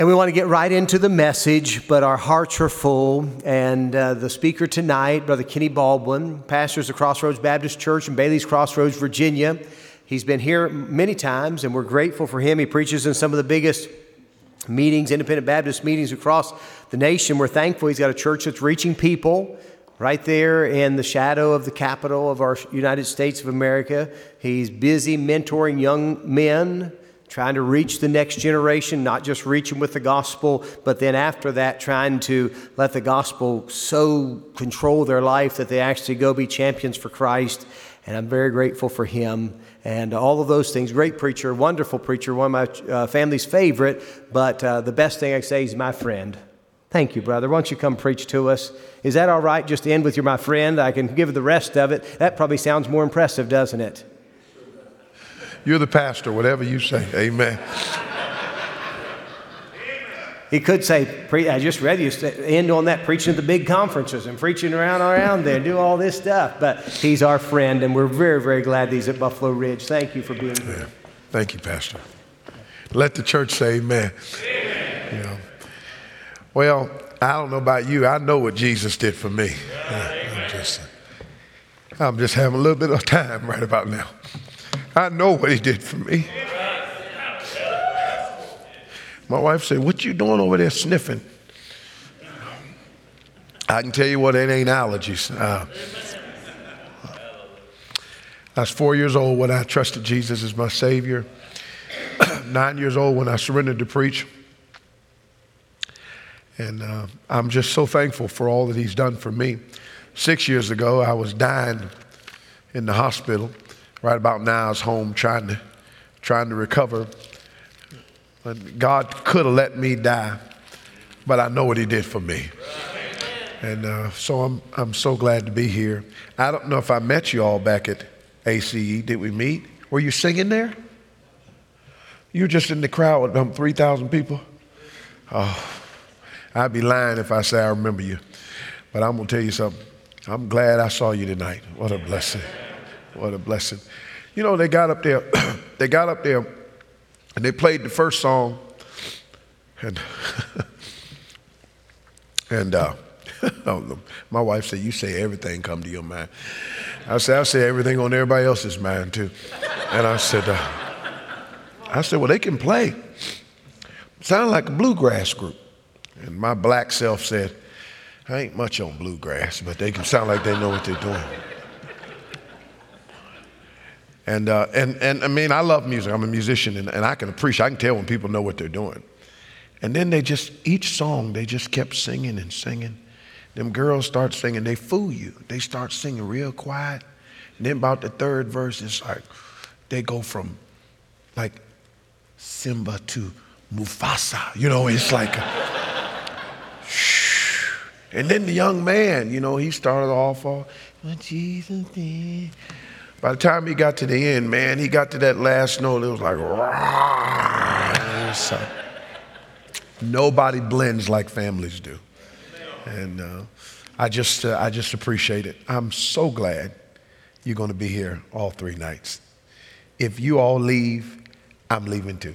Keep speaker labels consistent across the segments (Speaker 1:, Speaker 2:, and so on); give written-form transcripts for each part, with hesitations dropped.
Speaker 1: And we want to get right into the message, but our hearts are full. And the speaker tonight, Brother Kenny Baldwin, pastors of Crossroads Baptist Church in Bailey's Crossroads, Virginia. He's been here many times, and we're grateful for him. He preaches in some of the biggest meetings, independent Baptist meetings across the nation. We're thankful he's got a church that's reaching people right there in the shadow of the capital of our United States of America. He's busy mentoring young men, trying to reach the next generation, not just reach them with the gospel, but then after that, trying to let the gospel so control their life that they actually go be champions for Christ. And I'm very grateful for him and all of those things. Great preacher, wonderful preacher, one of my family's favorite, but the best thing I can say is my friend. Thank you, brother. Why don't you come preach to us? Is that all right? Just to end with you're my friend. I can give the rest of it. That probably sounds more impressive, doesn't it?
Speaker 2: You're the pastor, whatever you say. Amen.
Speaker 1: He could say, I just read you end on that, preaching at the big conferences and preaching around there, do all this stuff. But he's our friend, and we're very, very glad he's at Buffalo Ridge. Thank you for being here.
Speaker 2: Yeah. Thank you, Pastor. Let the church say amen. Amen. You know, well, I don't know about you. I know what Jesus did for me. I'm just having a little bit of time right about now. I know what he did for me. My wife said, "What you doing over there sniffing?" I can tell you what, it ain't allergies. I was 4 years old when I trusted Jesus as my Savior. 9 years old when I surrendered to preach. And I'm just so thankful for all that he's done for me. 6 years ago, I was dying in the hospital. Right about now, I was home trying to recover. But God could have let me die, but I know what he did for me. And so I'm so glad to be here. I don't know if I met you all back at ACE. Did we meet? Were you singing there? You were just in the crowd with 3,000 people? Oh, I'd be lying if I say I remember you. But I'm going to tell you something. I'm glad I saw you tonight. What a blessing. What a blessing. You know, they got up there and they played the first song and my wife said, "You say everything come to your mind." I say everything on everybody else's mind too. And I said, well, they can play. Sound like a bluegrass group. And my black self said, "I ain't much on bluegrass, but they can sound like they know what they're doing." And I mean, I love music. I'm a musician, and I can tell when people know what they're doing. And then each song, they just kept singing and singing. Them girls start singing, they fool you. They start singing real quiet. And then about the third verse, it's like, they go from like Simba to Mufasa. You know, it's like, shh. And then the young man, you know, he started off all, "What Jesus did." By the time he got to the end, man, he got to that last note, it was like, nobody blends like families do. And I just appreciate it. I'm so glad you're going to be here all 3 nights. If you all leave, I'm leaving too.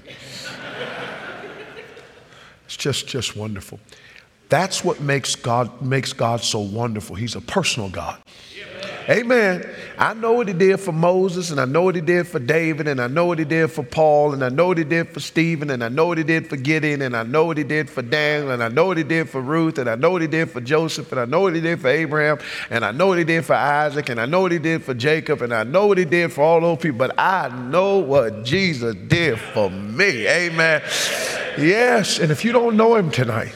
Speaker 2: It's just wonderful. That's what makes God so wonderful. He's a personal God. Amen. I know what he did for Moses, and I know what he did for David, and I know what he did for Paul, and I know what he did for Stephen, and I know what he did for Gideon, and I know what he did for Daniel, and I know what he did for Ruth, and I know what he did for Joseph, and I know what he did for Abraham, and I know what he did for Isaac, and I know what he did for Jacob, and I know what he did for all those people, but I know what Jesus did for me. Amen. Yes, and if you don't know him tonight,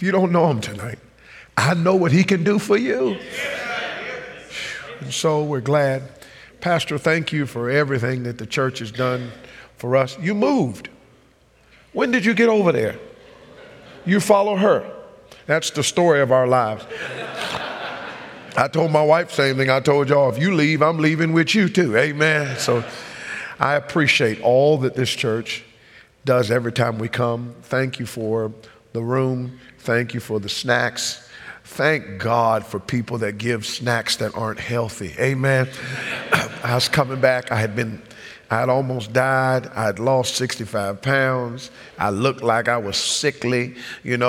Speaker 2: I know what he can do for you. And so we're glad. Pastor, thank you for everything that the church has done for us. You moved. When did you get over there? You follow her. That's the story of our lives. I told my wife the same thing I told y'all. If you leave, I'm leaving with you too. Amen. So I appreciate all that this church does every time we come. Thank you for the room. Thank you for the snacks. Thank God for people that give snacks that aren't healthy. Amen. I was coming back. I had been I had almost died. I had lost 65 pounds. I looked like I was sickly, and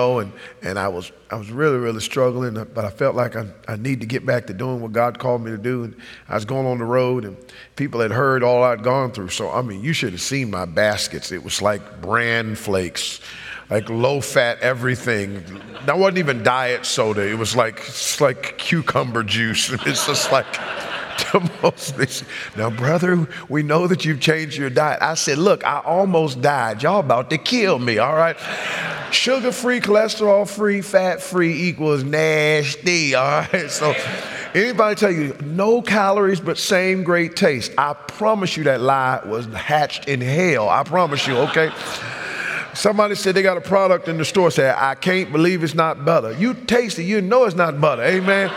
Speaker 2: I was really, really struggling, but I felt like I need to get back to doing what God called me to do. And I was going on the road, and people had heard all I'd gone through. So, you should have seen my baskets. It was like bran flakes, like low-fat everything. That wasn't even diet soda. It was it's like cucumber juice. It's just like the most. Now, brother, we know that you've changed your diet. I said, look, I almost died. Y'all about to kill me, all right? Sugar-free, cholesterol-free, fat-free equals nasty, all right? So anybody tell you no calories but same great taste, I promise you that lie was hatched in hell. I promise you, okay? Somebody said they got a product in the store, said, I can't believe it's not butter. You taste it, you know it's not butter, amen?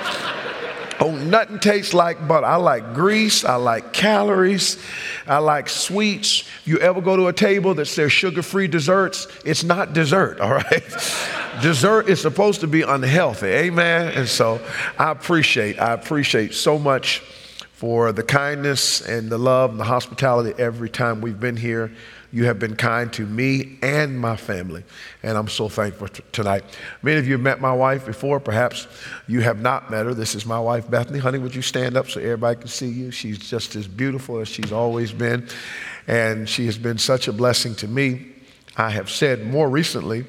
Speaker 2: Oh, nothing tastes like butter. I like grease, I like calories, I like sweets. If you ever go to a table that says sugar-free desserts, it's not dessert, all right? Dessert is supposed to be unhealthy, amen? And so I appreciate so much for the kindness and the love and the hospitality every time we've been here. You have been kind to me and my family, and I'm so thankful tonight. Many of you have met my wife before. Perhaps you have not met her. This is my wife, Bethany. Honey, would you stand up so everybody can see you? She's just as beautiful as she's always been, and she has been such a blessing to me. I have said more recently,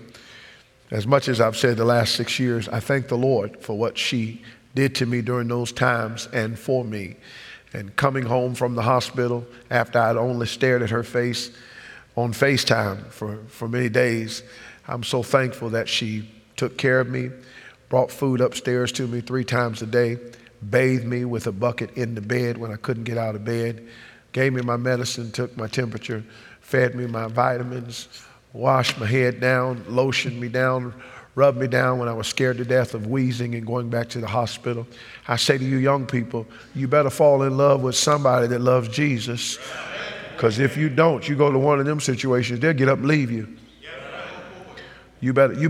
Speaker 2: as much as I've said the last 6 years, I thank the Lord for what she did to me during those times and for me. And coming home from the hospital after I'd only stared at her face on FaceTime for many days, I'm so thankful that she took care of me, brought food upstairs to me 3 times a day, bathed me with a bucket in the bed when I couldn't get out of bed, gave me my medicine, took my temperature, fed me my vitamins, washed my head down, lotioned me down, rubbed me down when I was scared to death of wheezing and going back to the hospital. I say to you young people, you better fall in love with somebody that loves Jesus. Because if you don't, you go to one of them situations, they'll get up and leave you. You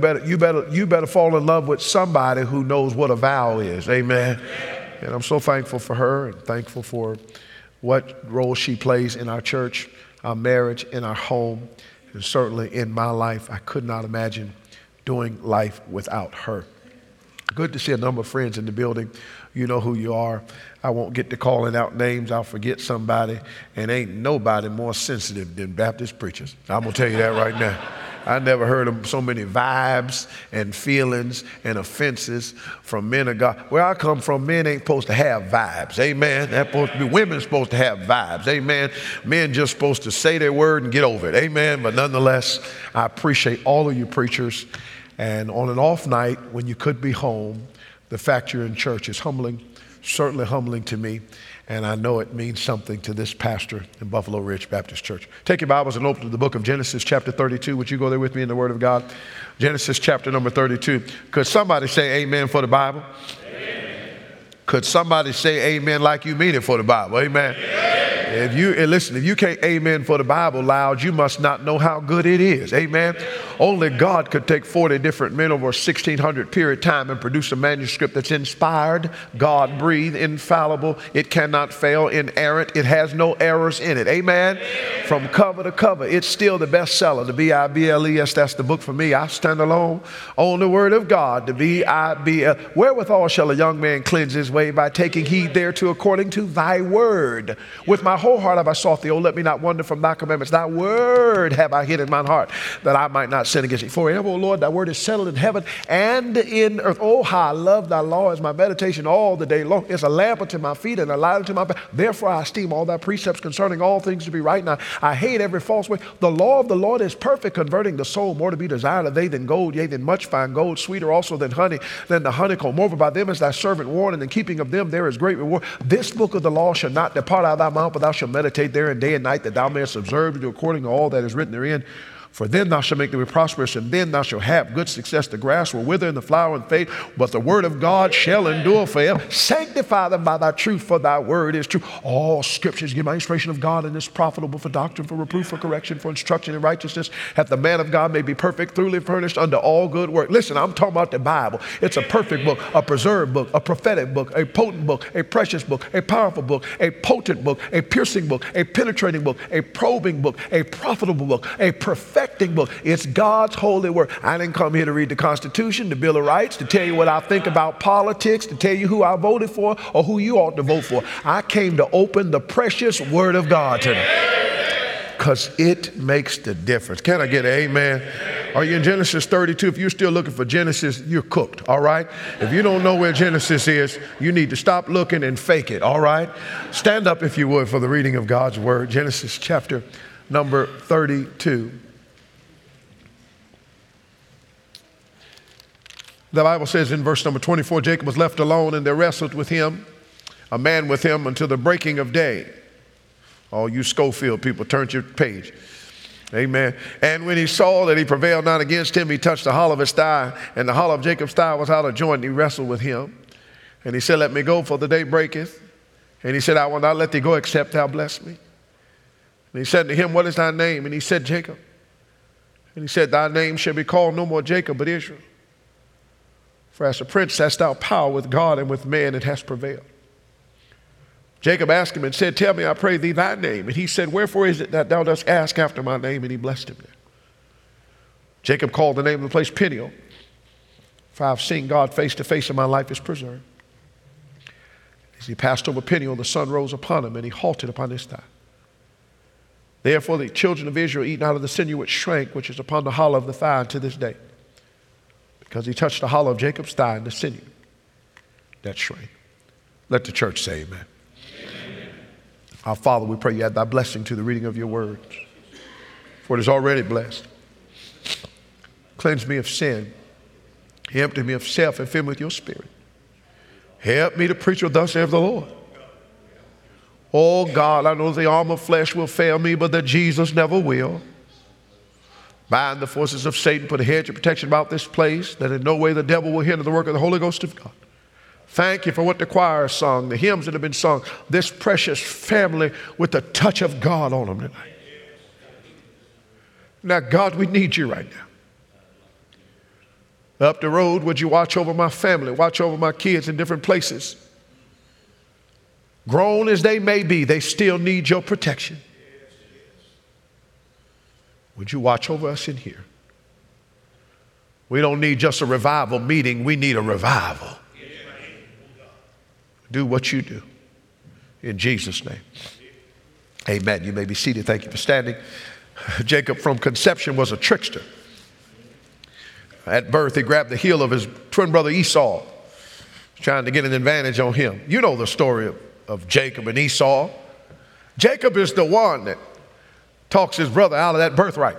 Speaker 2: better fall in love with somebody who knows what a vow is. Amen. And I'm so thankful for her and thankful for what role she plays in our church, our marriage, in our home, and certainly in my life. I could not imagine doing life without her. Good to see a number of friends in the building. You know who you are. I won't get to calling out names. I'll forget somebody. And ain't nobody more sensitive than Baptist preachers. I'm going to tell you that right now. I never heard of so many vibes and feelings and offenses from men of God. Where I come from, men ain't supposed to have vibes. Amen. That's supposed to be women supposed to have vibes. Amen. Men just supposed to say their word and get over it. Amen. But nonetheless, I appreciate all of you preachers. And on an off night when you could be home, the fact you're in church is humbling, certainly humbling to me. And I know it means something to this pastor in Buffalo Ridge Baptist Church. Take your Bibles and open to the book of Genesis chapter 32. Would you go there with me in the Word of God? Genesis chapter number 32. Could somebody say amen for the Bible? Amen. Could somebody say amen like you mean it for the Bible? Amen. Amen. If you can't amen for the Bible loud, you must not know how good it is. Amen. Only God could take 40 different men over a 1600 period time and produce a manuscript that's inspired, God-breathed, infallible. It cannot fail, inerrant. It has no errors in it. Amen. From cover to cover, it's still the bestseller. The B-I-B-L-E-S, that's the book for me. I stand alone on the word of God. The B-I-B-L. Wherewithal shall a young man cleanse his way? By taking heed thereto according to thy word. With my whole heart have I sought thee. Oh, let me not wander from thy commandments. Thy word have I hid in mine heart, that I might not sin against thee. Forever, O Lord, thy word is settled in heaven and in earth. Oh, how I love thy law as my meditation all the day long. It's a lamp unto my feet and a light unto my path. Therefore I esteem all thy precepts concerning all things to be right. Now I hate every false way. The law of the Lord is perfect, converting the soul. More to be desired of thee than gold, yea, than much fine gold, sweeter also than honey, than the honeycomb. Moreover, by them is thy servant warned, and in keeping of them there is great reward. This book of the law shall not depart out of thy mouth, but thou shalt meditate therein day and night, that thou mayest observe to do according to all that is written therein. For then thou shalt make thee prosperous, and then thou shalt have good success. The grass will wither and the flower and fade, but the word of God shall endure forever. Sanctify them by thy truth, for thy word is true. All scriptures give by inspiration of God and is profitable for doctrine, for reproof, for correction, for instruction in righteousness, that the man of God may be perfect, thoroughly furnished unto all good work. Listen, I'm talking about the Bible. It's a perfect book, a preserved book, a prophetic book, a potent book, a precious book, a powerful book, a potent book, a piercing book, a penetrating book, a probing book, a profitable book, a perfecting book. It's God's holy word. I didn't come here to read the Constitution, the Bill of Rights, to tell you what I think about politics, to tell you who I voted for or who you ought to vote for. I came to open the precious word of God today because it makes the difference. Can I get an amen? Are you in Genesis 32? If you're still looking for Genesis, you're cooked, all right? If you don't know where Genesis is, you need to stop looking and fake it, all right? Stand up, if you would, for the reading of God's word. Genesis chapter number 32. The Bible says in verse number 24, Jacob was left alone, and there wrestled with him, a man with him, until the breaking of day. All you Schofield people, turn to your page. Amen. And when he saw that he prevailed not against him, he touched the hollow of his thigh, and the hollow of Jacob's thigh was out of joint, and he wrestled with him. And he said, let me go, for the day breaketh. And he said, I will not let thee go, except thou bless me. And he said to him, what is thy name? And he said, Jacob. And he said, thy name shall be called no more Jacob, but Israel. For as a prince hast thou power with God and with man, and hast prevailed. Jacob asked him and said, tell me, I pray thee, thy name. And he said, wherefore is it that thou dost ask after my name? And he blessed him there. Jacob called the name of the place Peniel, for I have seen God face to face, and my life is preserved. As he passed over Peniel, the sun rose upon him, and he halted upon his thigh. Therefore the children of Israel eat not of the sinew which shrank, which is upon the hollow of the thigh unto this day, because he touched the hollow of Jacob's thigh and the sinew that shrank. Let the church say amen. Amen. Our Father, we pray you add thy blessing to the reading of your words, for it is already blessed. Cleanse me of sin. Empty me of self and fill me with your spirit. Help me to preach what thus saith the Lord. Oh God, I know the arm of flesh will fail me, but that Jesus never will. Bind the forces of Satan, put a hedge of protection about this place, that in no way the devil will hinder the work of the Holy Ghost of God. Thank you for what the choir has sung, the hymns that have been sung, this precious family with the touch of God on them tonight. Now, God, we need you right now. Up the road, would you watch over my family, watch over my kids in different places? Grown as they may be, they still need your protection. Would you watch over us in here? We don't need just a revival meeting. We need a revival. Do what you do. In Jesus' name. Amen. You may be seated. Thank you for standing. Jacob from conception was a trickster. At birth, he grabbed the heel of his twin brother Esau, trying to get an advantage on him. You know the story of Jacob and Esau. Jacob is the one that talks his brother out of that birthright.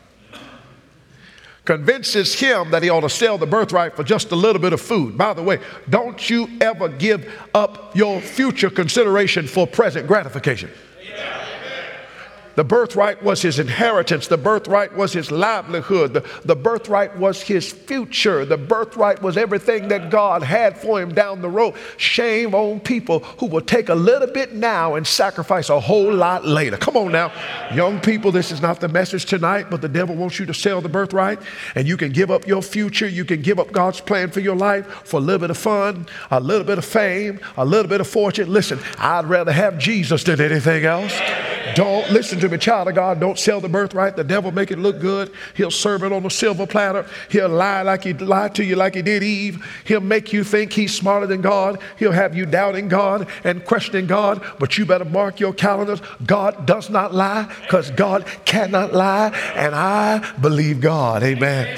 Speaker 2: Convinces him that he ought to sell the birthright for just a little bit of food. By the way, don't you ever give up your future consideration for present gratification. The birthright was his inheritance. The birthright was his livelihood. The birthright was his future. The birthright was everything that God had for him down the road. Shame on people who will take a little bit now and sacrifice a whole lot later. Come on now. Young people, this is not the message tonight, but the devil wants you to sell the birthright, and you can give up your future. You can give up God's plan for your life for a little bit of fun, a little bit of fame, a little bit of fortune. Listen, I'd rather have Jesus than anything else. Don't listen to me, child of God. Don't sell the birthright. The devil make it look good. He'll serve it on a silver platter. He'll lie like he lied to you like he did Eve. He'll make you think he's smarter than God. He'll have you doubting God and questioning God. But you better mark your calendars. God does not lie, because God cannot lie. And I believe God. Amen.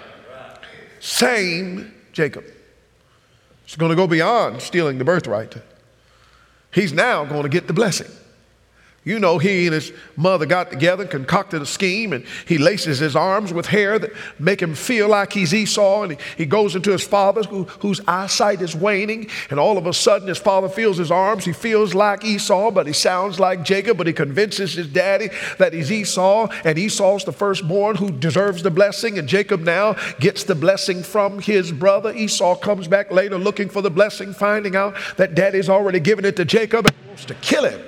Speaker 2: Same Jacob. He's going to go beyond stealing the birthright. He's now going to get the blessing. You know, he and his mother got together and concocted a scheme, and he laces his arms with hair that make him feel like he's Esau, and he goes into his father whose eyesight is waning, and all of a sudden his father feels his arms. He feels like Esau, but he sounds like Jacob, but he convinces his daddy that he's Esau, and Esau's the firstborn who deserves the blessing, and Jacob now gets the blessing from his brother. Esau comes back later looking for the blessing, finding out that daddy's already given it to Jacob and wants to kill him.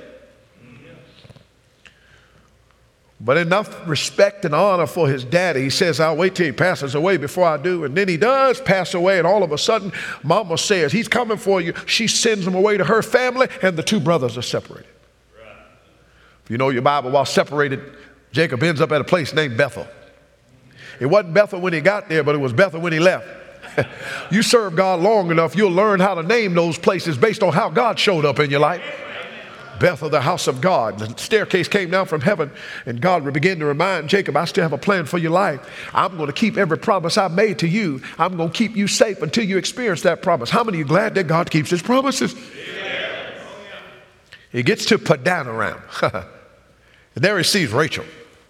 Speaker 2: But enough respect and honor for his daddy, he says, I'll wait till he passes away before I do. And then he does pass away, and all of a sudden, mama says, he's coming for you. She sends him away to her family, and the two brothers are separated. Right. If you know your Bible, while separated, Jacob ends up at a place named Bethel. It wasn't Bethel when he got there, but it was Bethel when he left. You serve God long enough, you'll learn how to name those places based on how God showed up in your life. Bethel, the house of God. The staircase came down from heaven, and God began to remind Jacob, I still have a plan for your life. I'm going to keep every promise I made to you. I'm going to keep you safe until you experience that promise. How many of you are glad that God keeps his promises? Yeah. He gets to Padanaram, and there he sees Rachel.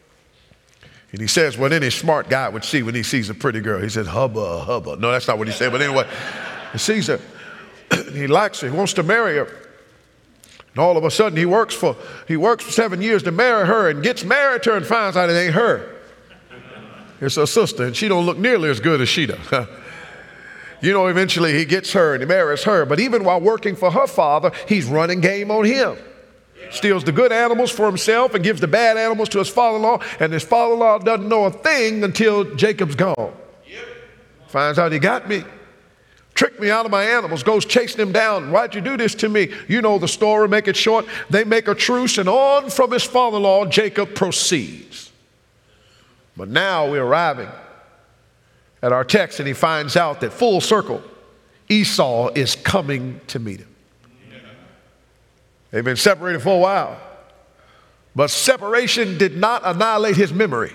Speaker 2: And he says what any smart guy would see when he sees a pretty girl. He says, hubba, hubba. No, that's not what he said, but anyway, he sees her. He likes her. He wants to marry her. And all of a sudden, he works for 7 years to marry her and gets married to her and finds out it ain't her. It's her sister, and she don't look nearly as good as she does. You know, eventually he gets her and he marries her. But even while working for her father, he's running game on him. Steals the good animals for himself and gives the bad animals to his father-in-law. And his father-in-law doesn't know a thing until Jacob's gone. Finds out he got me. Tricked me out of my animals, goes chasing him down. Why'd you do this to me? You know the story, make it short. They make a truce, and on from his father-in-law, Jacob proceeds. But now we're arriving at our text, and he finds out that full circle, Esau is coming to meet him. They've been separated for a while, but separation did not annihilate his memory.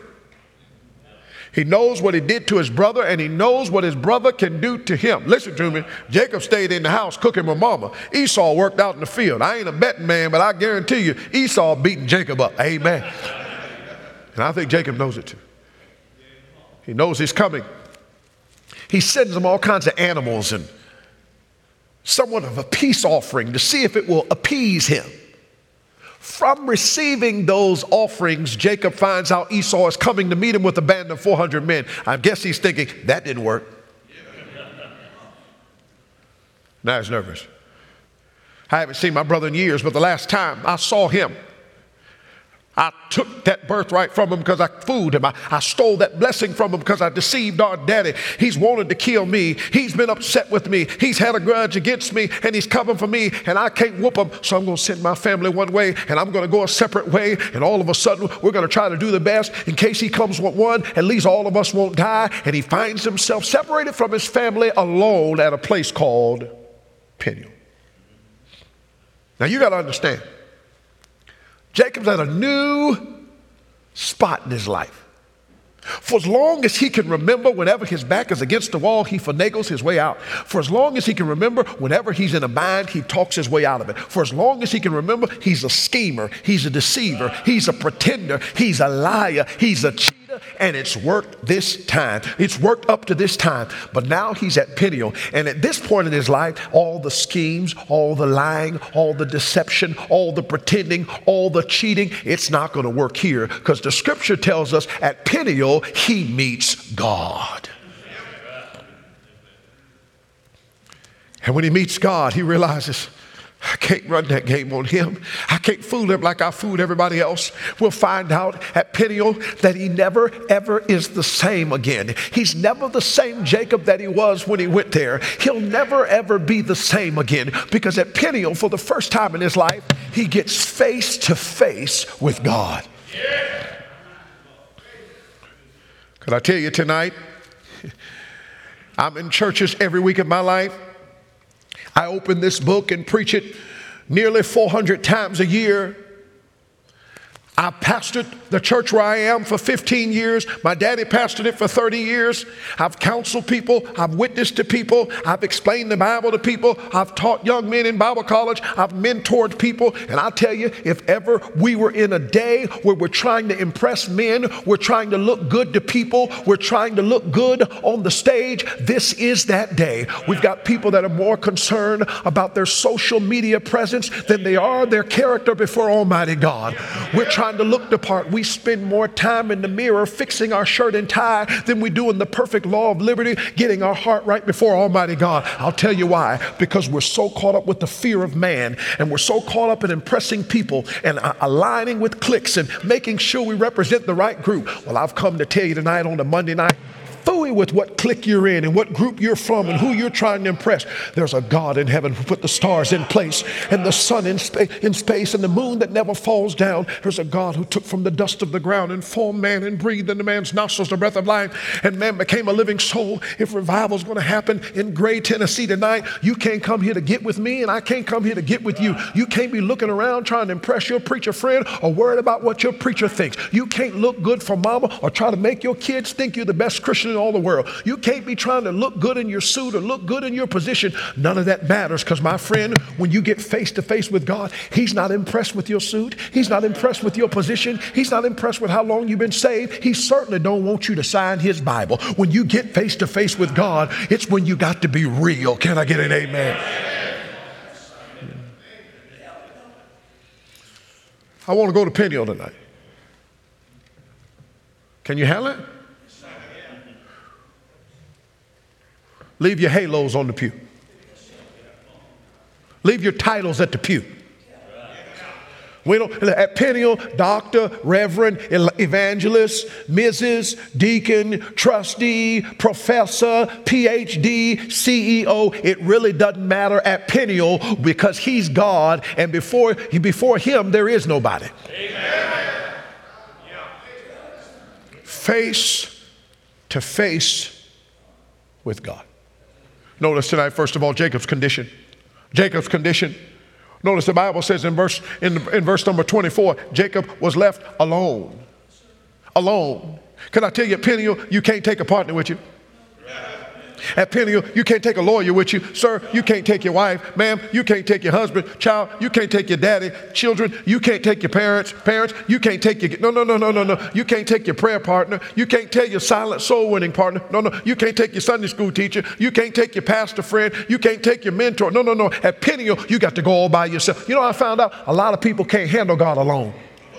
Speaker 2: He knows what he did to his brother, and he knows what his brother can do to him. Listen to me. Jacob stayed in the house cooking with mama. Esau worked out in the field. I ain't a betting man, but I guarantee you Esau beating Jacob up. Amen. And I think Jacob knows it too. He knows he's coming. He sends him all kinds of animals and somewhat of a peace offering to see if it will appease him. From receiving those offerings, Jacob finds out Esau is coming to meet him with a band of 400 men. I guess he's thinking, that didn't work. Now he's nervous. I haven't seen my brother in years, but the last time I saw him, I took that birthright from him because I fooled him. I stole that blessing from him because I deceived our daddy. He's wanted to kill me. He's been upset with me. He's had a grudge against me, and he's coming for me, and I can't whoop him. So I'm going to send my family one way, and I'm going to go a separate way. And all of a sudden, we're going to try to do the best in case he comes with one. At least all of us won't die. And he finds himself separated from his family alone at a place called Peniel. Now you got to understand. Jacob's at a new spot in his life. For as long as he can remember, whenever his back is against the wall, he finagles his way out. For as long as he can remember, whenever he's in a bind, he talks his way out of it. For as long as he can remember, he's a schemer, he's a deceiver, he's a pretender, he's a liar, he's a cheater, and it's worked this time. It's worked up to this time. But now he's at Peniel, and at this point in his life, all the schemes, all the lying, all the deception, all the pretending, all the cheating, it's not going to work here, because the scripture tells us at Peniel, he meets God. And when he meets God, he realizes, I can't run that game on him. I can't fool him like I fooled everybody else. We'll find out at Peniel that he never, ever is the same again. He's never the same Jacob that he was when he went there. He'll never, ever be the same again, because at Peniel, for the first time in his life, he gets face to face with God. Could I tell you tonight, I'm in churches every week of my life. I open this book and preach it nearly 400 times a year. I've pastored the church where I am for 15 years. My daddy pastored it for 30 years. I've counseled people. I've witnessed to people. I've explained the Bible to people. I've taught young men in Bible college. I've mentored people. And I'll tell you, if ever we were in a day where we're trying to impress men, we're trying to look good to people, we're trying to look good on the stage, this is that day. We've got people that are more concerned about their social media presence than they are their character before Almighty God. We're trying to look the part. We spend more time in the mirror fixing our shirt and tie than we do in the perfect law of liberty, getting our heart right before Almighty God. I'll tell you why. Because we're so caught up with the fear of man, and we're so caught up in impressing people and aligning with cliques and making sure we represent the right group. Well, I've come to tell you tonight on the Monday night, phooey with what clique you're in and what group you're from and who you're trying to impress. There's a God in heaven who put the stars in place and the sun in space and the moon that never falls down. There's a God who took from the dust of the ground and formed man and breathed into man's nostrils the breath of life, and man became a living soul. If revival is going to happen in Gray, Tennessee tonight, you can't come here to get with me and I can't come here to get with you. You can't be looking around trying to impress your preacher friend or worried about what your preacher thinks. You can't look good for mama or try to make your kids think you're the best Christian in all the world. You can't be trying to look good in your suit or look good in your position. None of that matters, because my friend, when you get face to face with God, he's not impressed with your suit. He's not impressed with your position. He's not impressed with how long you've been saved. He certainly don't want you to sign his Bible. When you get face to face with God, it's when you got to be real. Can I get an amen? I want to go to Peniel tonight. Can you handle it? Leave your halos on the pew. Leave your titles at the pew. We don't, at Peniel, doctor, reverend, evangelist, Mrs., deacon, trustee, professor, PhD, CEO, it really doesn't matter at Peniel, because he's God, and before him there is nobody. Amen. Face to face with God. Notice tonight, first of all, Jacob's condition. Jacob's condition. Notice the Bible says in verse number 24, Jacob was left alone. Alone. Can I tell you, at Peniel, you can't take a partner with you. At Peniel, you can't take a lawyer with you. Sir, you can't take your wife. Ma'am, you can't take your husband. Child, you can't take your daddy. Children, you can't take your parents. Parents, you can't take your... No. You can't take your prayer partner. You can't take your silent soul winning partner. No. You can't take your Sunday school teacher. You can't take your pastor friend. You can't take your mentor. No. At Peniel, you got to go all by yourself. You know, I found out a lot of people can't handle God alone.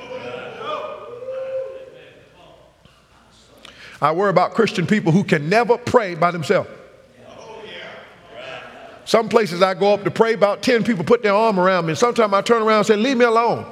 Speaker 2: I worry about Christian people who can never pray by themselves. Some places I go up to pray, about 10 people put their arm around me. And sometimes I turn around and say, leave me alone.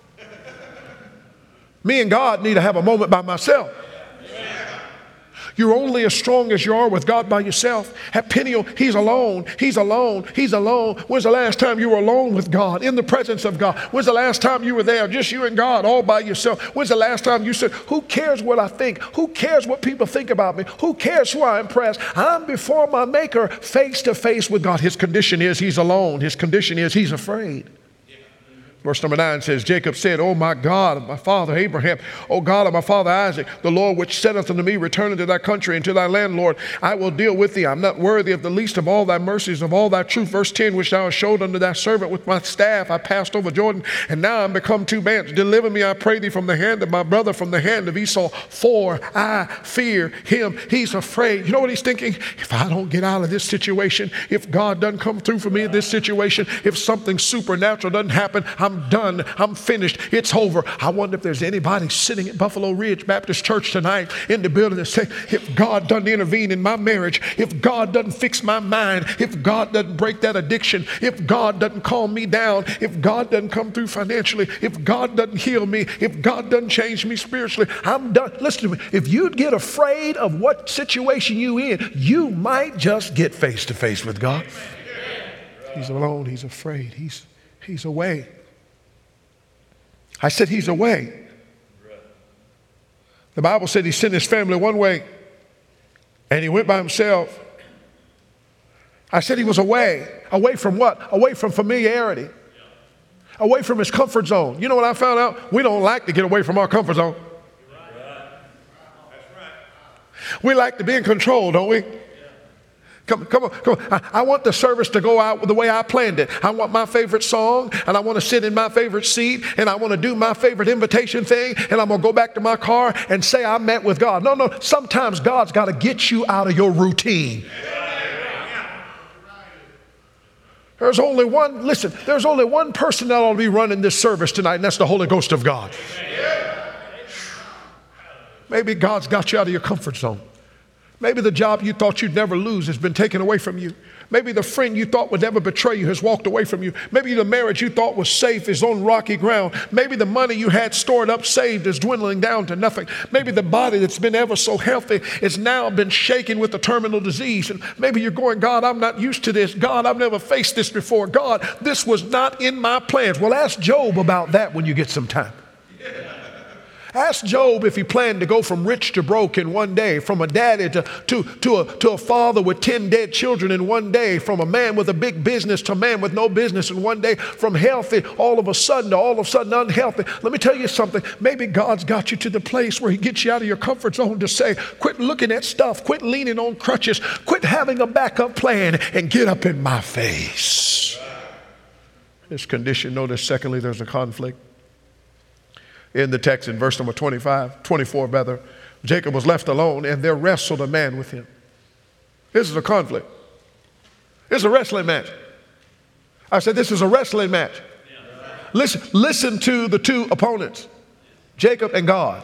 Speaker 2: Me and God need to have a moment by myself. You're only as strong as you are with God by yourself. At Peniel, he's alone. He's alone. He's alone. When's the last time you were alone with God, in the presence of God? When's the last time you were there, just you and God, all by yourself? When's the last time you said, who cares what I think? Who cares what people think about me? Who cares who I impress? I'm before my Maker, face to face with God. His condition is he's alone. His condition is he's afraid. Verse number 9 says, Jacob said, O my God, my father Abraham, O God of my father Isaac, the Lord which saith unto me, return into thy country and to thy land, Lord, I will deal with thee. I'm not worthy of the least of all thy mercies, of all thy truth. Verse 10, which thou hast showed unto thy servant with my staff, I passed over Jordan, and now I'm become two bands. Deliver me, I pray thee, from the hand of my brother, from the hand of Esau, for I fear him. He's afraid. You know what he's thinking? If I don't get out of this situation, if God doesn't come through for me in this situation, if something supernatural doesn't happen, I'm done. I'm finished. It's over. I wonder if there's anybody sitting at Buffalo Ridge Baptist Church tonight in the building that say, if God doesn't intervene in my marriage, if God doesn't fix my mind, if God doesn't break that addiction, if God doesn't calm me down, if God doesn't come through financially, if God doesn't heal me, if God doesn't change me spiritually, I'm done. Listen to me. If you'd get afraid of what situation you in, you might just get face to face with God. He's alone. He's afraid. He's away. I said he's away. The Bible said he sent his family one way and he went by himself. I said he was away. Away from what? Away from familiarity. away from his comfort zone. You know what I found out? We don't like to get away from our comfort zone. We like to be in control, don't we? Come on. I want the service to go out the way I planned it. I want my favorite song, and I want to sit in my favorite seat, and I want to do my favorite invitation thing, and I'm going to go back to my car and say I met with God. No. Sometimes God's got to get you out of your routine. There's only one person that ought to be running this service tonight, and that's the Holy Ghost of God. Maybe God's got you out of your comfort zone. Maybe the job you thought you'd never lose has been taken away from you. Maybe the friend you thought would never betray you has walked away from you. Maybe the marriage you thought was safe is on rocky ground. Maybe the money you had stored up, saved, is dwindling down to nothing. Maybe the body that's been ever so healthy has now been shaken with a terminal disease. And maybe you're going, God, I'm not used to this. God, I've never faced this before. God, this was not in my plans. Well, ask Job about that when you get some time. Ask Job if he planned to go from rich to broke in one day, from a daddy to a father with 10 dead children in one day, from a man with a big business to a man with no business in one day, from healthy all of a sudden to all of a sudden unhealthy. Let me tell you something. Maybe God's got you to the place where he gets you out of your comfort zone to say, quit looking at stuff, quit leaning on crutches, quit having a backup plan, and get up in my face. This condition, notice secondly, there's a conflict. In the text in verse number 24, Jacob was left alone, and there wrestled a man with him. This is a conflict. This is a wrestling match. I said this is a wrestling match. Listen to the two opponents, Jacob and God.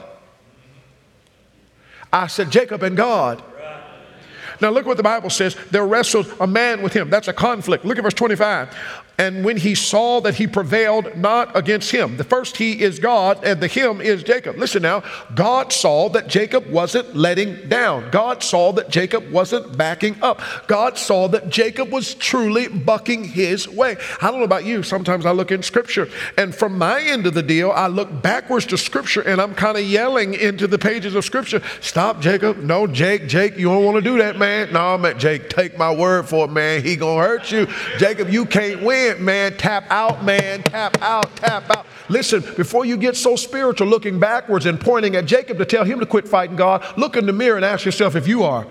Speaker 2: I said Jacob and God. Now look what the Bible says. There wrestled a man with him. That's a conflict. Look at verse 25. And when he saw that he prevailed not against him. The first he is God and the him is Jacob. Listen now. God saw that Jacob wasn't letting down. God saw that Jacob wasn't backing up. God saw that Jacob was truly bucking his way. I don't know about you. Sometimes I look in Scripture, and from my end of the deal, I look backwards to Scripture, and I'm kind of yelling into the pages of Scripture. Stop, Jacob. No, Jake, you don't want to do that, man. No, man, Jake, take my word for it, man. He gonna hurt you. Jacob, you can't win. Man, tap out, man, tap out. Listen, before you get so spiritual looking backwards and pointing at Jacob to tell him to quit fighting God, look in the mirror and ask yourself if you are.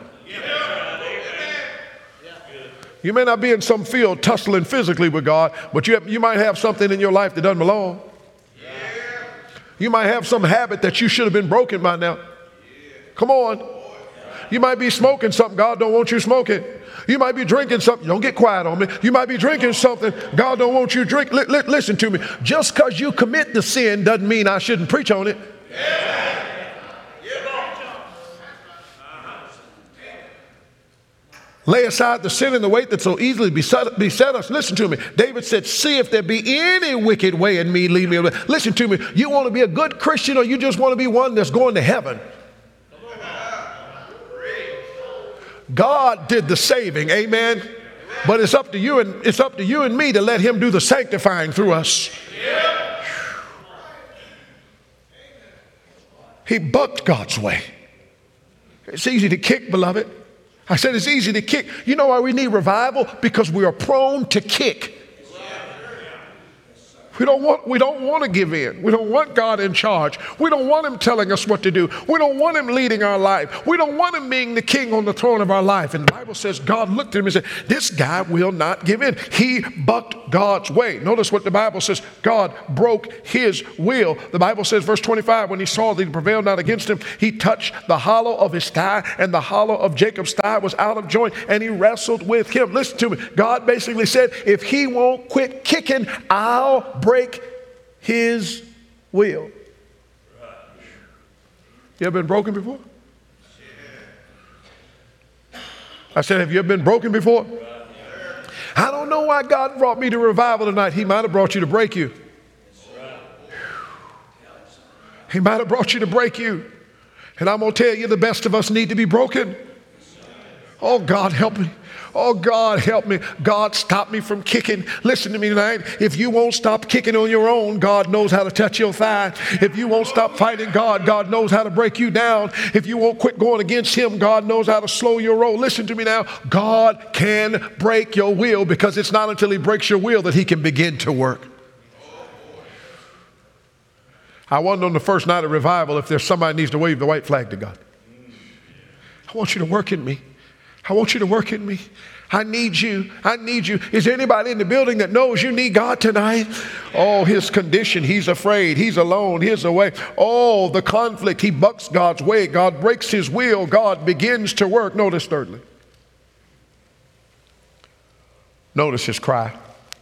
Speaker 2: You may not be in some field tussling physically with God, but you might have something in your life that doesn't belong. You might have some habit that you should have been broken by now. Come on. You might be smoking something God don't want you smoking. You might be drinking something. Don't get quiet on me. You might be drinking something God don't want you to drink. Listen to me. Just because you commit the sin doesn't mean I shouldn't preach on it. Lay aside the sin and the weight that so easily beset us. Listen to me. David said, see if there be any wicked way in me, lead me away. Listen to me. You want to be a good Christian, or you just want to be one that's going to heaven? God did the saving, amen. But it's up to you and me to let him do the sanctifying through us. He bucked God's way. It's easy to kick, beloved. I said it's easy to kick. You know why we need revival? Because we are prone to kick. We don't want to give in. We don't want God in charge. We don't want him telling us what to do. We don't want him leading our life. We don't want him being the king on the throne of our life. And the Bible says God looked at him and said, this guy will not give in. He bucked God's way. Notice what the Bible says. God broke his will. The Bible says, verse 25, when he saw that he prevailed not against him, he touched the hollow of his thigh, and the hollow of Jacob's thigh was out of joint, and he wrestled with him. Listen to me. God basically said, if he won't quit kicking, I'll break his will. You ever been broken before? I said, have you ever been broken before? I don't know why God brought me to revival tonight. He might have brought you to break you. He might have brought you to break you. And I'm going to tell you, the best of us need to be broken. Oh, God, help me. Oh, God, help me. God, stop me from kicking. Listen to me tonight. If you won't stop kicking on your own, God knows how to touch your thigh. If you won't stop fighting God, God knows how to break you down. If you won't quit going against him, God knows how to slow your roll. Listen to me now. God can break your will, because it's not until he breaks your will that he can begin to work. I wonder on the first night of revival if there's somebody needs to wave the white flag to God. I want you to work in me. I want you to work in me. I need you. I need you. Is there anybody in the building that knows you need God tonight? Oh, his condition. He's afraid. He's alone. He's away. Oh, the conflict. He bucks God's way. God breaks his will. God begins to work. Notice thirdly. Notice his cry.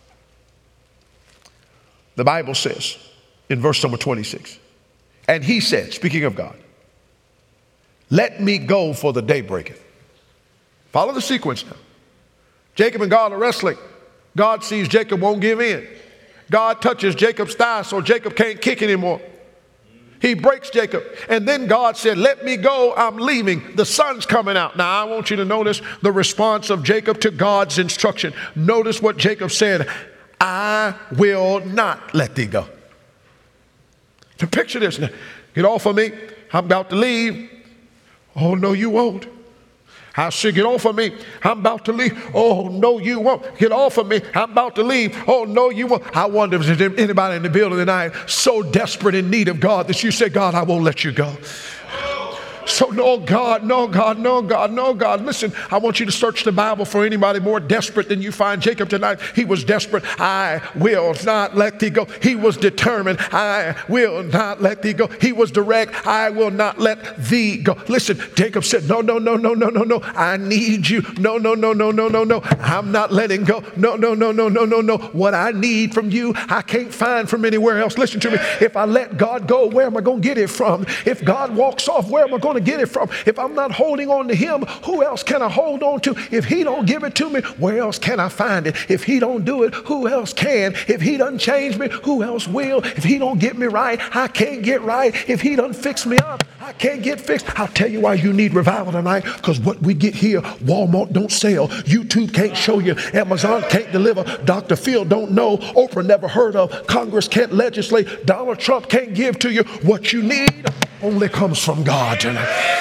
Speaker 2: The Bible says in verse number 26, and he said, speaking of God, let me go for the day breaketh. Follow the sequence now. Jacob and God are wrestling. God sees Jacob won't give in. God touches Jacob's thigh so Jacob can't kick anymore. He breaks Jacob. And then God said, let me go. I'm leaving. The sun's coming out. Now, I want you to notice the response of Jacob to God's instruction. Notice what Jacob said. I will not let thee go. So picture this now. Get off of me. I'm about to leave. Oh, no, you won't. I said, get off of me. I'm about to leave. Oh, no, you won't. Get off of me. I'm about to leave. Oh, no, you won't. I wonder if there's anybody in the building tonight so desperate in need of God that you say, God, I won't let you go. So no, God, no, God, no, God, no, God. Listen, I want you to search the Bible for anybody more desperate than you find Jacob tonight. He was desperate. I will not let thee go. He was determined. I will not let thee go. He was direct. I will not let thee go. Listen, Jacob said, no, no, no, no, no, no, no. I need you. No, no, no, no, no, no, no. I'm not letting go. No, no, no, no, no, no, no. What I need from you, I can't find from anywhere else. Listen to me. If I let God go, where am I going to get it from? If God walks off, where am I going to get it from? If I'm not holding on to him, who else can I hold on to? If he don't give it to me, where else can I find it? If he don't do it, who else can? If he doesn't change me, who else will? If he don't get me right, I can't get right. If he doesn't fix me up, I can't get fixed. I'll tell you why you need revival tonight, because what we get here, Walmart don't sell, YouTube can't show you, Amazon can't deliver, Dr. Phil don't know, Oprah never heard of, Congress can't legislate, Donald Trump can't give to you. What you need only comes from God tonight.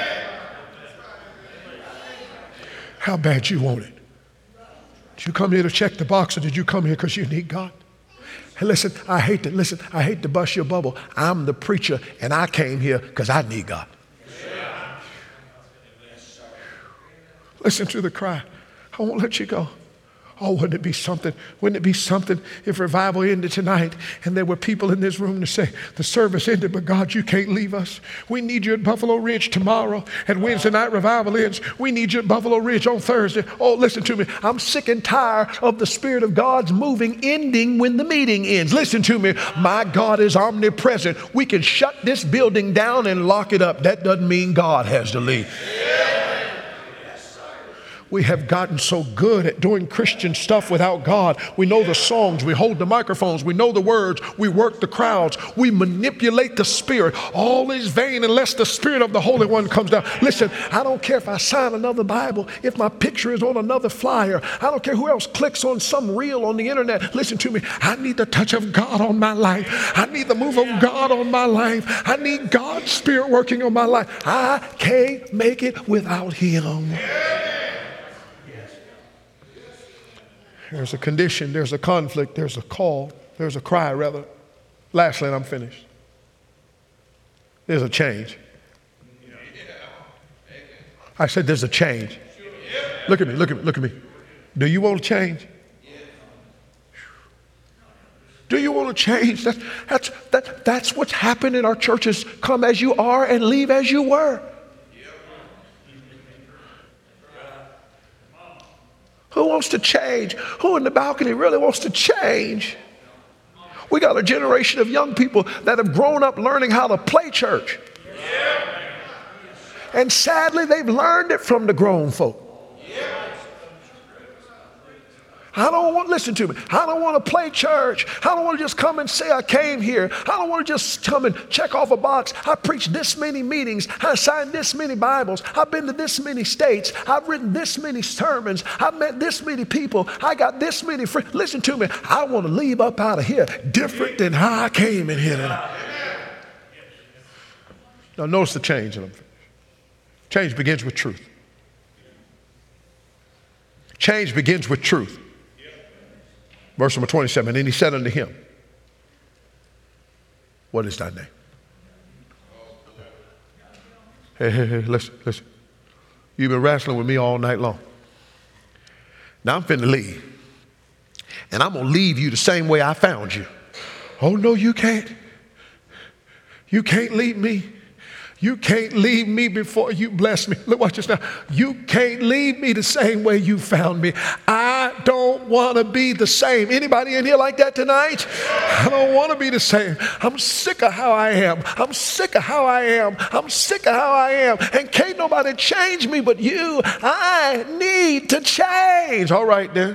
Speaker 2: How bad you want it? Did you come here to check the box, or did you come here because you need God? Hey, listen, I hate to bust your bubble. I'm the preacher, and I came here because I need God. Listen to the cry. I won't let you go. Oh, wouldn't it be something? Wouldn't it be something if revival ended tonight and there were people in this room to say, the service ended, but God, you can't leave us. We need you at Buffalo Ridge tomorrow, and Wednesday night revival ends. We need you at Buffalo Ridge on Thursday. Oh, listen to me. I'm sick and tired of the Spirit of God's moving, ending when the meeting ends. Listen to me. My God is omnipresent. We can shut this building down and lock it up. That doesn't mean God has to leave. We have gotten so good at doing Christian stuff without God. We know the songs, we hold the microphones, we know the words, we work the crowds, we manipulate the Spirit. All is vain unless the Spirit of the Holy One comes down. Listen, I don't care if I sign another Bible, if my picture is on another flyer. I don't care who else clicks on some reel on the internet. Listen to me. I need the touch of God on my life. I need the move of God on my life. I need God's Spirit working on my life. I can't make it without Him. There's a condition, there's a conflict, there's a call, there's a cry, rather. Lastly, and I'm finished. There's a change. I said there's a change. Look at me, look at me, look at me. Do you want to change? Do you want to change? That's what's happened in our churches. Come as you are and leave as you were. Who wants to change? Who in the balcony really wants to change? We got a generation of young people that have grown up learning how to play church. And sadly, they've learned it from the grown folk. I don't want, listen to me, I don't want to play church. I don't want to just come and say I came here. I don't want to just come and check off a box. I preached this many meetings. I signed this many Bibles. I've been to this many states. I've written this many sermons. I've met this many people. I got this many friends. Listen to me, I want to leave up out of here different than how I came in here tonight. Now notice the change. Change begins with truth. Change begins with truth. Verse number 27, and he said unto him, What is thy name? Hey, listen. You've been wrestling with me all night long. Now I'm finna leave. And I'm gonna leave you the same way I found you. Oh, no, you can't. You can't leave me. You can't leave me before you bless me. Look, watch this now. You can't leave me the same way you found me. I don't want to be the same. Anybody in here like that tonight? I don't want to be the same. I'm sick of how I am. I'm sick of how I am. I'm sick of how I am. And can't nobody change me but you. I need to change. All right, then.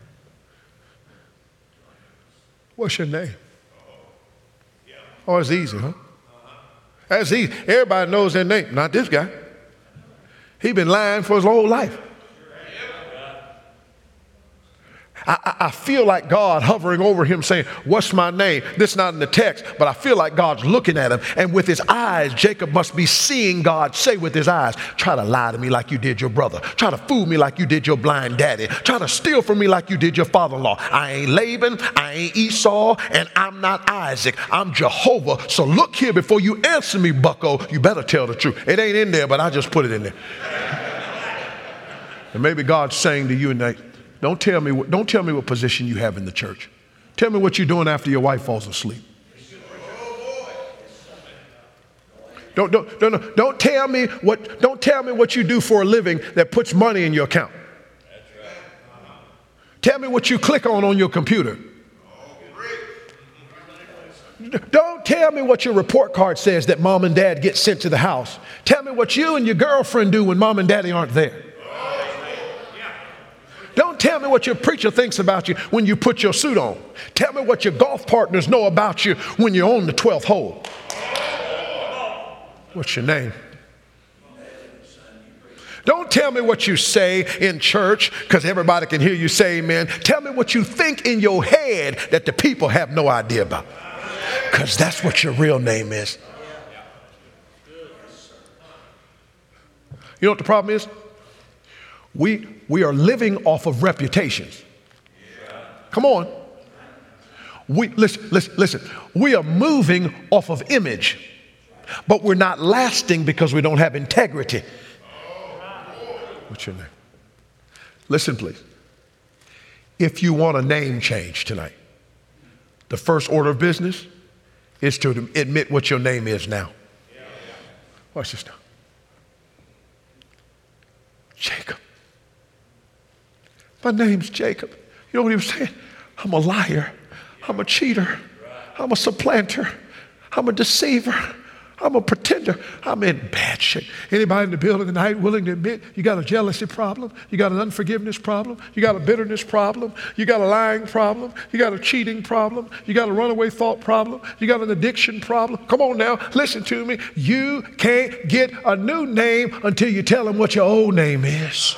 Speaker 2: What's your name? Oh, it's easy, huh? That's easy. Everybody knows their name. Not this guy. He's been lying for his whole life. I feel like God hovering over him saying, what's my name? This is not in the text, but I feel like God's looking at him. And with his eyes, Jacob must be seeing God say with his eyes, try to lie to me like you did your brother. Try to fool me like you did your blind daddy. Try to steal from me like you did your father-in-law. I ain't Laban, I ain't Esau, and I'm not Isaac. I'm Jehovah. So look here before you answer me, bucko. You better tell the truth. It ain't in there, but I just put it in there. And maybe God's saying to you tonight, don't tell me what position you have in the church. Tell me what you're doing after your wife falls asleep. Don't tell me what you do for a living that puts money in your account. Tell me what you click on your computer. Don't tell me what your report card says that mom and dad get sent to the house. Tell me what you and your girlfriend do when mom and daddy aren't there. Don't tell me what your preacher thinks about you when you put your suit on. Tell me what your golf partners know about you when you're on the 12th hole. What's your name? Don't tell me what you say in church because everybody can hear you say amen. Tell me what you think in your head that the people have no idea about. Because that's what your real name is. You know what the problem is? We are living off of reputations. Come on. Listen. We are moving off of image, but we're not lasting because we don't have integrity. What's your name? Listen, please. If you want a name change tonight, the first order of business is to admit what your name is now. Watch this now. Jacob. My name's Jacob. You know what he was saying? I'm a liar. I'm a cheater. I'm a supplanter. I'm a deceiver. I'm a pretender. I'm in bad shape. Anybody in the building tonight willing to admit you got a jealousy problem? You got an unforgiveness problem? You got a bitterness problem? You got a lying problem? You got a cheating problem? You got a runaway thought problem? You got an addiction problem? Come on now, listen to me. You can't get a new name until you tell them what your old name is.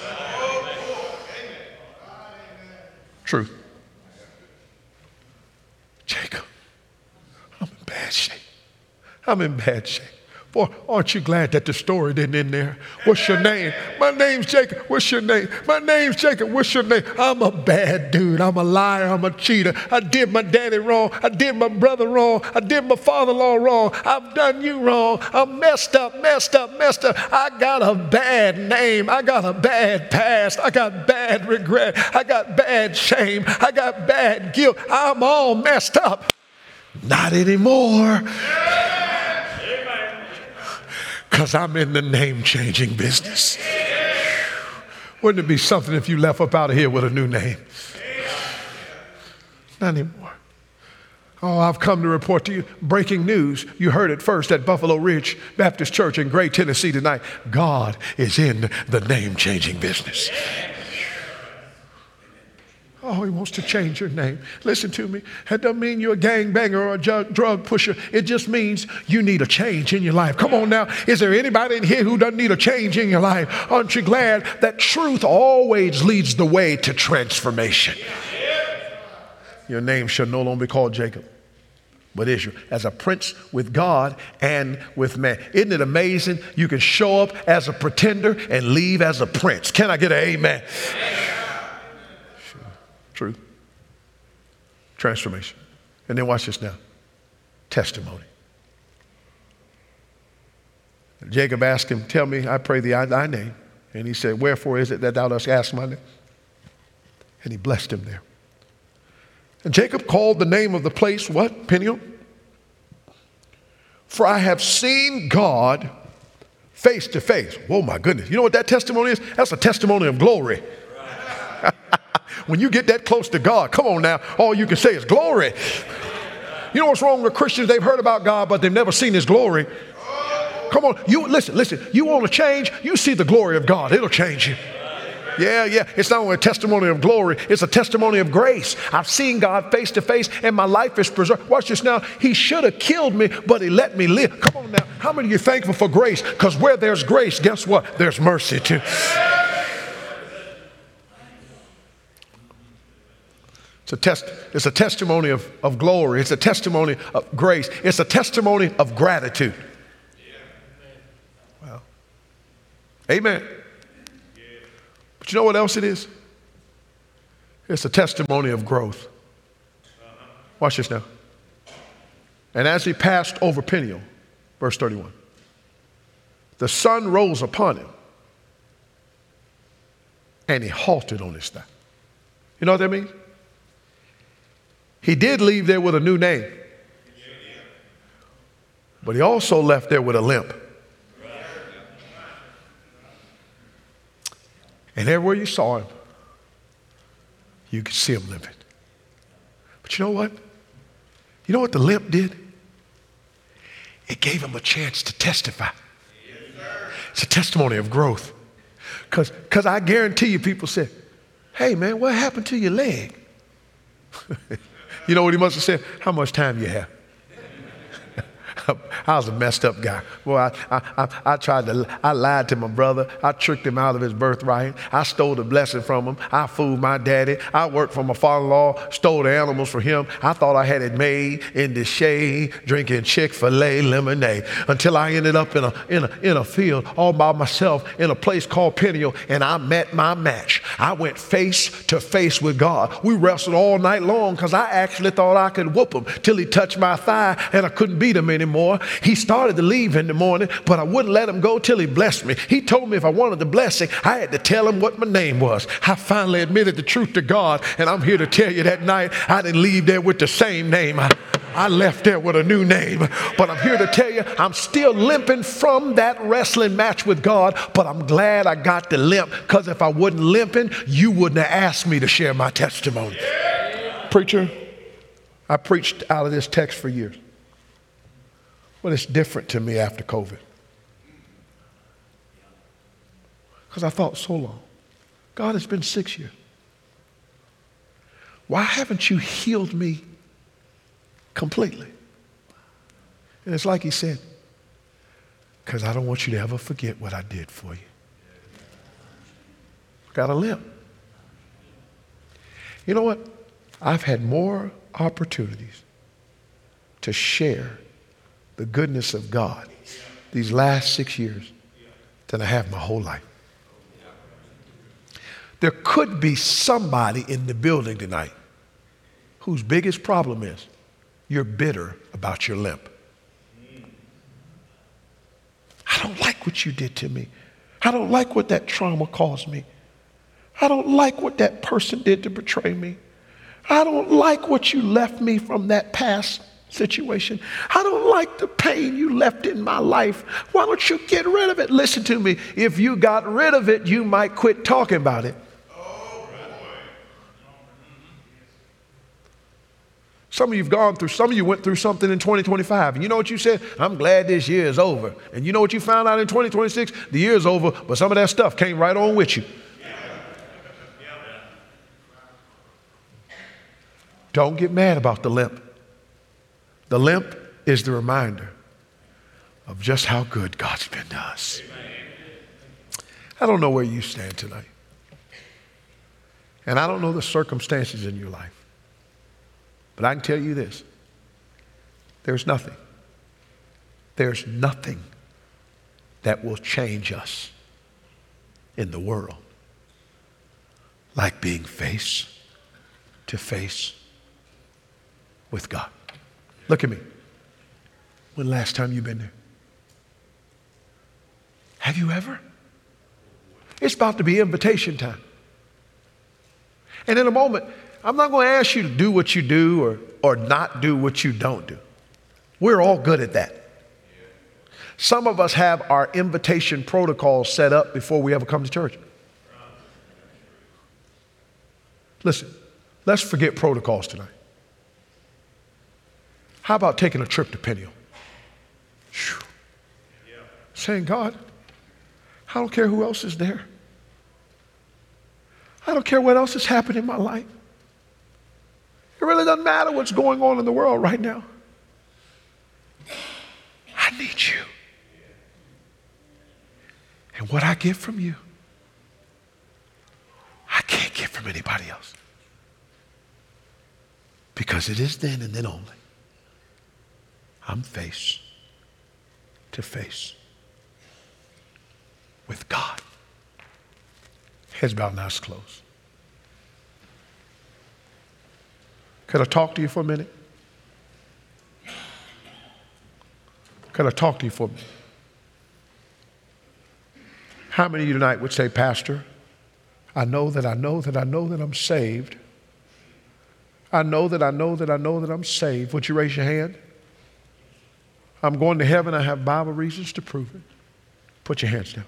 Speaker 2: Truth. Jacob, I'm in bad shape. I'm in bad shape. Boy, aren't you glad that the story didn't end there? What's your name? My name's Jacob. What's your name? My name's Jacob. What's your name? I'm a bad dude. I'm a liar. I'm a cheater. I did my daddy wrong. I did my brother wrong. I did my father-in-law wrong. I've done you wrong. I'm messed up. I got a bad name. I got a bad past. I got bad regret. I got bad shame. I got bad guilt. I'm all messed up. Not anymore. Because I'm in the name-changing business. Wouldn't it be something if you left up out of here with a new name? Not anymore. Oh, I've come to report to you breaking news. You heard it first at Buffalo Ridge Baptist Church in Gray, Tennessee tonight. God is in the name-changing business. Oh, he wants to change your name. Listen to me. That doesn't mean you're a gangbanger or a drug pusher. It just means you need a change in your life. Come on now. Is there anybody in here who doesn't need a change in your life? Aren't you glad that truth always leads the way to transformation? Your name shall no longer be called Jacob, but Israel, as a prince with God and with man. Isn't it amazing? You can show up as a pretender and leave as a prince. Can I get an amen? Truth. Transformation. And then watch this now. Testimony. Jacob asked him, tell me, I pray thee thy name. And he said, wherefore is it that thou dost ask my name? And he blessed him there. And Jacob called the name of the place, what? Peniel. For I have seen God face to face. Oh my goodness. You know what that testimony is? That's a testimony of glory. When you get that close to God, come on now, all you can say is glory. You know what's wrong with Christians? They've heard about God, but they've never seen his glory. Come on, you listen, you want to change? You see the glory of God. It'll change you. Yeah. It's not only a testimony of glory, it's a testimony of grace. I've seen God face to face and my life is preserved. Watch this now. He should have killed me, but he let me live. Come on now. How many of you are thankful for grace? Because where there's grace, guess what? There's mercy too. It's a testimony of glory. It's a testimony of grace. It's a testimony of gratitude. Well, amen. But you know what else it is? It's a testimony of growth. Watch this now. And as he passed over Peniel, verse 31, the sun rose upon him and he halted on his thigh. You know what that means? He did leave there with a new name, but he also left there with a limp. And everywhere you saw him, you could see him limping. But you know what? You know what the limp did? It gave him a chance to testify. It's a testimony of growth. Because I guarantee you people said, hey man, what happened to your leg? You know what he must have said? How much time you have? I was a messed up guy. Well, I lied to my brother. I tricked him out of his birthright. I stole the blessing from him. I fooled my daddy. I worked for my father-in-law, stole the animals for him. I thought I had it made in the shade, drinking Chick-fil-A lemonade, until I ended up in a field all by myself in a place called Peniel, and I met my match. I went face to face with God. We wrestled all night long because I actually thought I could whoop him till he touched my thigh and I couldn't beat him anymore. He started to leave in the morning, but I wouldn't let him go till he blessed me. He told me if I wanted the blessing, I had to tell him what my name was. I finally admitted the truth to God, and I'm here to tell you that night I didn't leave there with the same name. I left there with a new name. But I'm here to tell you, I'm still limping from that wrestling match with God, but I'm glad I got the limp, because if I wasn't limping, you wouldn't have asked me to share my testimony. Preacher, I preached out of this text for years. Well, it's different to me after COVID. Because I thought so long. God, it's been 6 years. Why haven't you healed me completely? And it's like he said, because I don't want you to ever forget what I did for you. Got a limp. You know what? I've had more opportunities to share the goodness of God these last 6 years than I have my whole life. There could be somebody in the building tonight whose biggest problem is you're bitter about your limp. I don't like what you did to me. I don't like what that trauma caused me. I don't like what that person did to betray me. I don't like what you left me from that past situation. I don't like the pain you left in my life. Why don't you get rid of it? Listen to me. If you got rid of it, you might quit talking about it. Some of you went through something in 2025. And you know what you said? I'm glad this year is over. And you know what you found out in 2026? The year's over, but some of that stuff came right on with you. Don't get mad about the limp. The limp is the reminder of just how good God's been to us. I don't know where you stand tonight. And I don't know the circumstances in your life. But I can tell you this. There's nothing that will change us in the world like being face to face with God. Look at me. When last time you been there? Have you ever? It's about to be invitation time. And in a moment, I'm not going to ask you to do what you do or not do what you don't do. We're all good at that. Some of us have our invitation protocol set up before we ever come to church. Listen, let's forget protocols tonight. How about taking a trip to Peniel? Whew. Saying, God, I don't care who else is there. I don't care what else has happened in my life. It really doesn't matter what's going on in the world right now. I need you. And what I get from you, I can't get from anybody else. Because it is then and then only I'm face to face with God. Heads bowed and eyes closed. Could I talk to you for a minute? Could I talk to you for a minute? How many of you tonight would say, Pastor, I know that I'm saved. I know that I'm saved. Would you raise your hand? I'm going to heaven. I have Bible reasons to prove it. Put your hands down.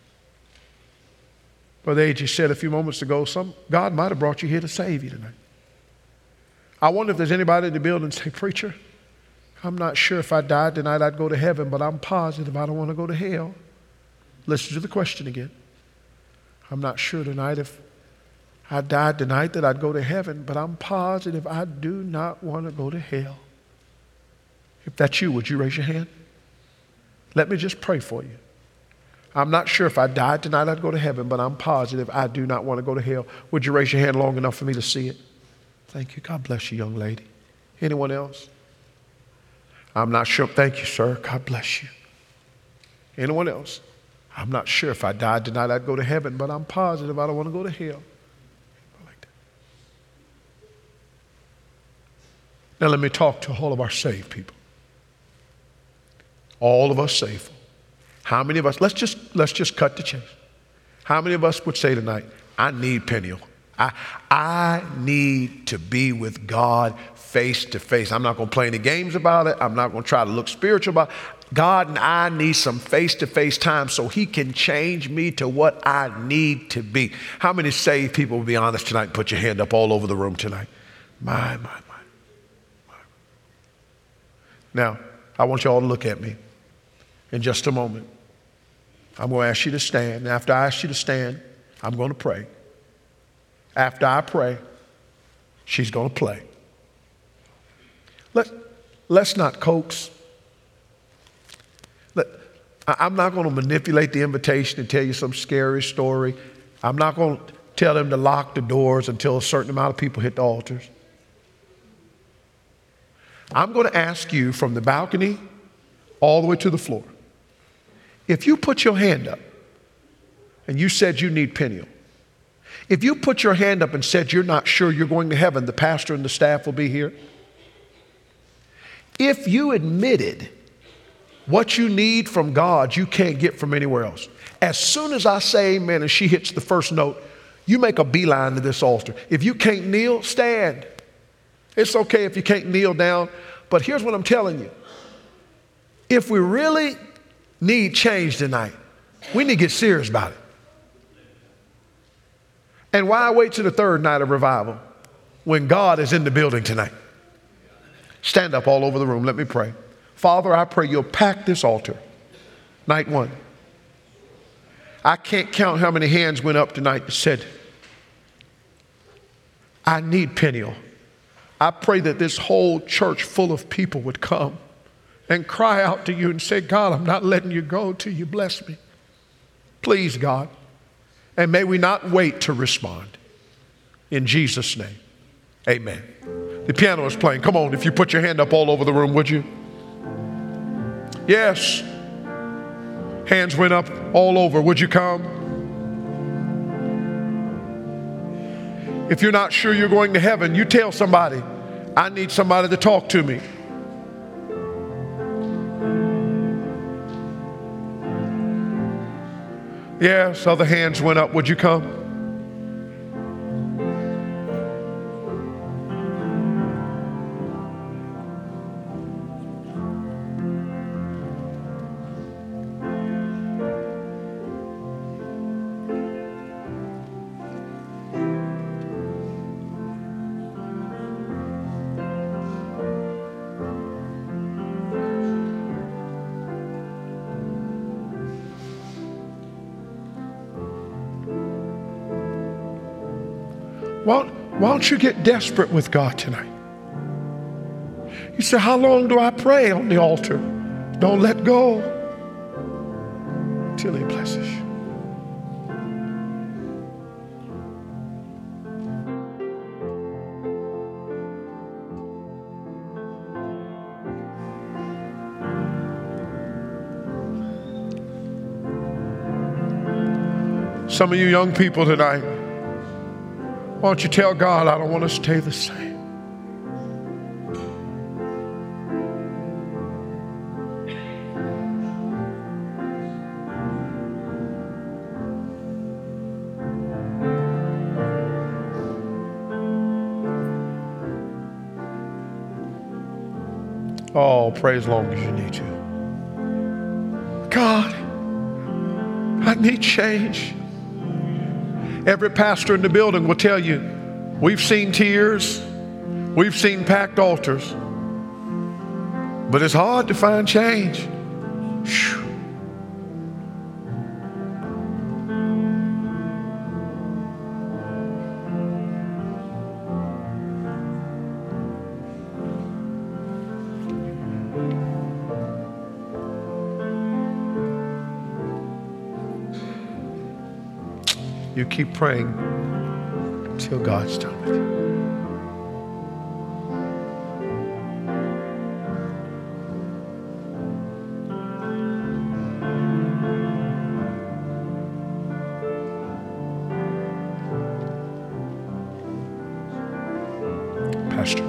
Speaker 2: Brother A.J. said a few moments ago, God might have brought you here to save you tonight. I wonder if there's anybody in the building say, Preacher, I'm not sure if I died tonight I'd go to heaven, but I'm positive I don't want to go to hell. Listen to the question again. I'm not sure tonight if I died tonight that I'd go to heaven, but I'm positive I do not want to go to hell. If that's you, would you raise your hand? Let me just pray for you. I'm not sure if I died tonight I'd go to heaven, but I'm positive I do not want to go to hell. Would you raise your hand long enough for me to see it? Thank you. God bless you, young lady. Anyone else? I'm not sure. Thank you, sir. God bless you. Anyone else? I'm not sure if I died tonight I'd go to heaven, but I'm positive I don't want to go to hell. Like that. Now let me talk to all of our saved people. All of us saved. How many of us, let's just cut the chase. How many of us would say tonight, I need Peniel. I need to be with God face to face. I'm not going to play any games about it. I'm not going to try to look spiritual about it. God and I need some face-to-face time so he can change me to what I need to be. How many saved people will be honest tonight and put your hand up all over the room tonight? My. Now, I want you all to look at me in just a moment. I'm going to ask you to stand. And after I ask you to stand, I'm going to pray. After I pray, she's going to play. Let's not coax. I'm not going to manipulate the invitation and tell you some scary story. I'm not going to tell them to lock the doors until a certain amount of people hit the altars. I'm going to ask you from the balcony all the way to the floor. If you put your hand up and you said you need Peniel, if you put your hand up and said you're not sure you're going to heaven, the pastor and the staff will be here. If you admitted what you need from God, you can't get from anywhere else. As soon as I say amen and she hits the first note, you make a beeline to this altar. If you can't kneel, stand. It's okay if you can't kneel down, but here's what I'm telling you. If we really need change tonight, we need to get serious about it. And why wait till the third night of revival when God is in the building tonight? Stand up all over the room. Let me pray. Father, I pray you'll pack this altar. Night one. I can't count how many hands went up tonight and said, I need Peniel. I pray that this whole church full of people would come and cry out to you and say, God, I'm not letting you go till you bless me. Please, God. And may we not wait to respond. In Jesus' name, amen. The piano is playing. Come on, if you put your hand up all over the room, would you? Yes. Hands went up all over. Would you come? If you're not sure you're going to heaven, you tell somebody, I need somebody to talk to me. Yes, other hands went up. Would you come? Why don't you get desperate with God tonight? You say, how long do I pray on the altar? Don't let go till He blesses you. Some of you young people tonight, why don't you tell God, I don't want to stay the same. Oh, pray as long as you need to. God, I need change. Every pastor in the building will tell you, we've seen tears, we've seen packed altars, but it's hard to find change. Whew. You keep praying until God's done with you. Pastor.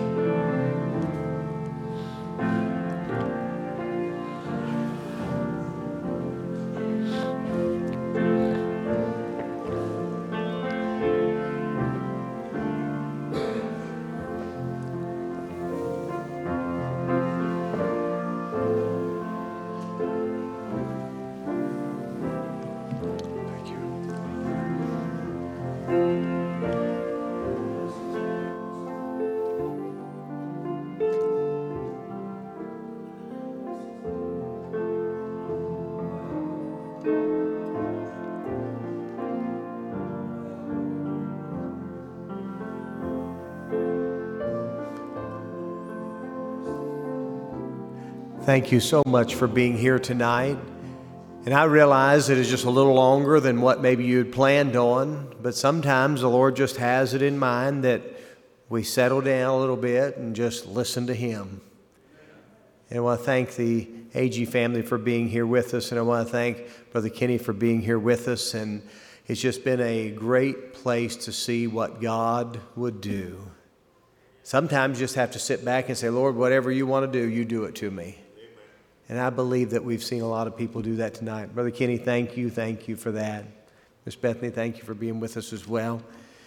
Speaker 1: Thank you so much for being here tonight. And I realize it is just a little longer than what maybe you had planned on, but sometimes the Lord just has it in mind that we settle down a little bit and just listen to Him. And I want to thank the AG family for being here with us, and I want to thank Brother Kenny for being here with us. And it's just been a great place to see what God would do. Sometimes you just have to sit back and say, Lord, whatever you want to do, you do it to me. And I believe that we've seen a lot of people do that tonight. Brother Kenny, thank you for that. Miss Bethany, thank you for being with us as well.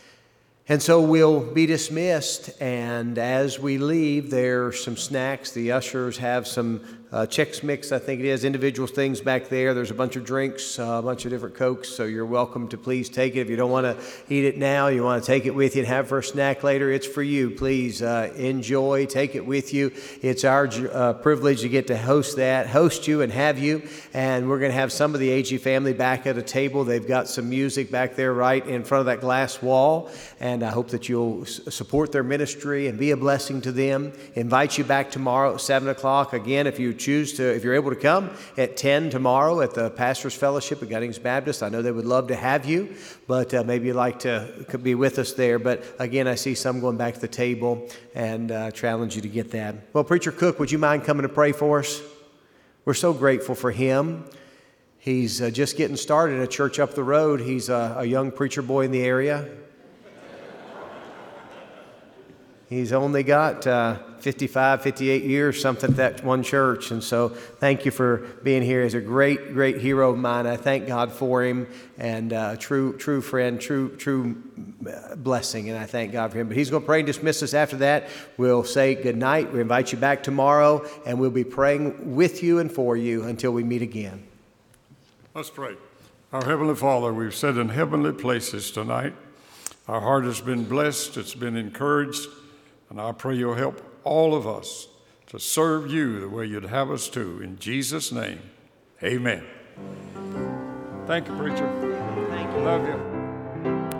Speaker 1: And so we'll be dismissed, and as we leave, there's some snacks. The ushers have some Chex Mix, I think it is, individual things back there. There's a bunch of drinks, a bunch of different Cokes, so you're welcome to please take it. If you don't want to eat it now, you want to take it with you and have for a snack later, it's for you. Please enjoy, take it with you. It's our privilege to get to host you and have you. And we're going to have some of the AG family back at a table. They've got some music back there right in front of that glass wall. And I hope that you'll support their ministry and be a blessing to them. Invite you back tomorrow at 7 o'clock. Again, if you're able to come at 10 tomorrow at the Pastors Fellowship at Guttings Baptist. I know they would love to have you, but maybe you'd like to be with us there. But again, I see some going back to the table, and challenge you to get that. Well, Preacher Cook, would you mind coming to pray for us? We're so grateful for him. He's just getting started in a church up the road. He's a young preacher boy in the area. He's only got 55, 58 years, something at that one church. And so thank you for being here. He's a great, great hero of mine. I thank God for him, and true friend, true blessing. And I thank God for him. But he's going to pray and dismiss us after that. We'll say good night. We invite you back tomorrow, and we'll be praying with you and for you until we meet again.
Speaker 3: Let's pray. Our Heavenly Father, we've sat in heavenly places tonight. Our heart has been blessed, it's been encouraged, and I pray you'll help all of us to serve you the way you'd have us to. In Jesus' name, amen. Thank you, preacher.
Speaker 1: Thank you.
Speaker 3: Love you.